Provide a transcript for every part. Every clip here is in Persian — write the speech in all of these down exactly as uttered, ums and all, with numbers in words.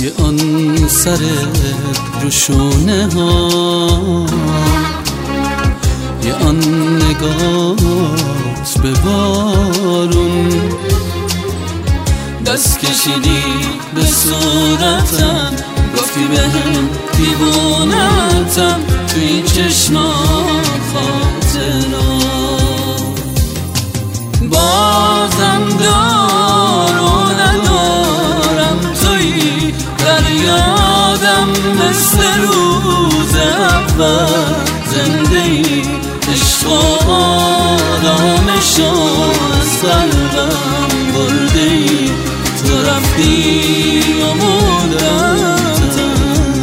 یه آن سرت رو شونه ها، یه آن نگات به بارون، دست کشیدی به صورتم، گفتی بهم دیوونتم، تو این چشمات خاطرات بازم دار و ندارم تویی در یادم مثل روز اول، زنده ای عشق و آرامشو از قلبم برده ای، تو رفتی و مدتم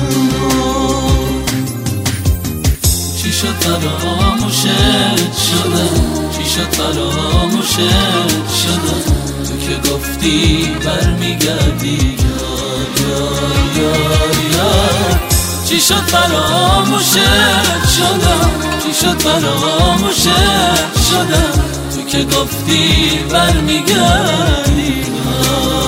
چی شد فراموشت شدم، چی شد فراموشت شدم، تو که گفتی برمیگردی یار یار یار یار. چی شد فراموشت شدم، چی شد فراموشت شدم، تو که گفتی برمیگردی یار.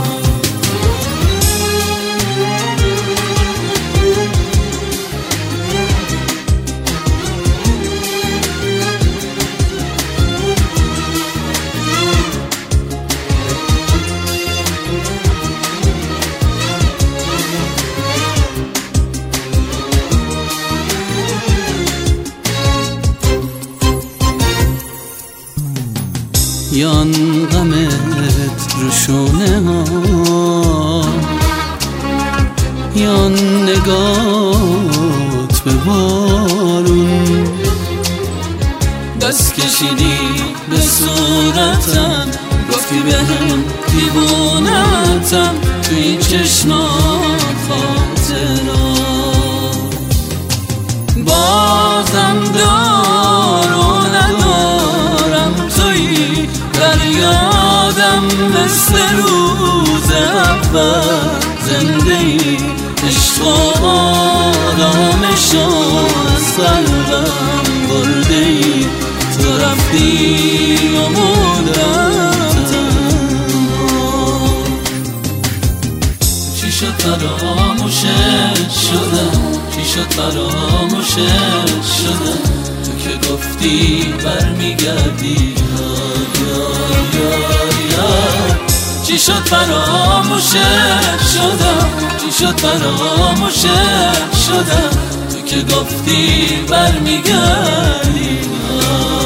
یان غمت رو شونه ها، یان نگات به بارون، دست کشیدی به صورتم، گفتی بهم دیوونتم، تو این چشمات خاطرات بازم دار و ندارم تویی در یادم مثل روز اول، زنده ای عشق و آرامشو از قلبم برده ای، تو رفتی و مدتم چی شد فراموشت شدم، چی شد فراموشت شدم، تو که گفتی برمیگردی یار یار یار. چی شد فراموشت شدم، چی شد فراموشت شدم، تو که گفتی برمیگردی یار.